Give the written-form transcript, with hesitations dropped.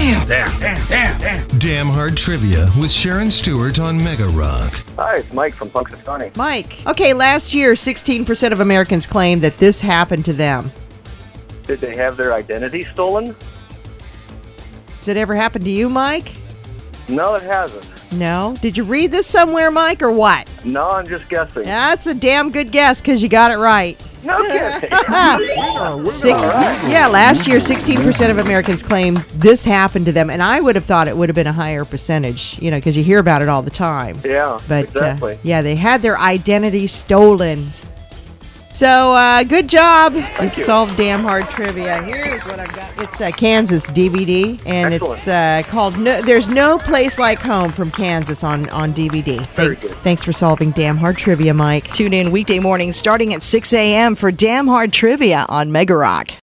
Damn Hard Trivia with Sharon Stewart on Mega Rock. Hi, it's Mike from Punxsutawney. Mike. Okay, last year, 16% of Americans claimed that this happened to them. Did they have their identity stolen? Does it ever happen to you, Mike? No, it hasn't. No? Did you read this somewhere, Mike, or what? No, I'm just guessing. That's a damn good guess because you got it right. No kidding. Last year, 16% of Americans claimed this happened to them, and I would have thought it would have been a higher percentage, because you hear about it all the time. Yeah, But exactly. they had their identity stolen. So, good job. You've solved Damn Hard Trivia. Here's what I've got. It's a Kansas DVD, and Excellent. it's called There's No Place Like Home from Kansas on DVD. Very good. Thanks for solving Damn Hard Trivia, Mike. Tune in weekday mornings starting at 6 a.m. for Damn Hard Trivia on Mega Rock.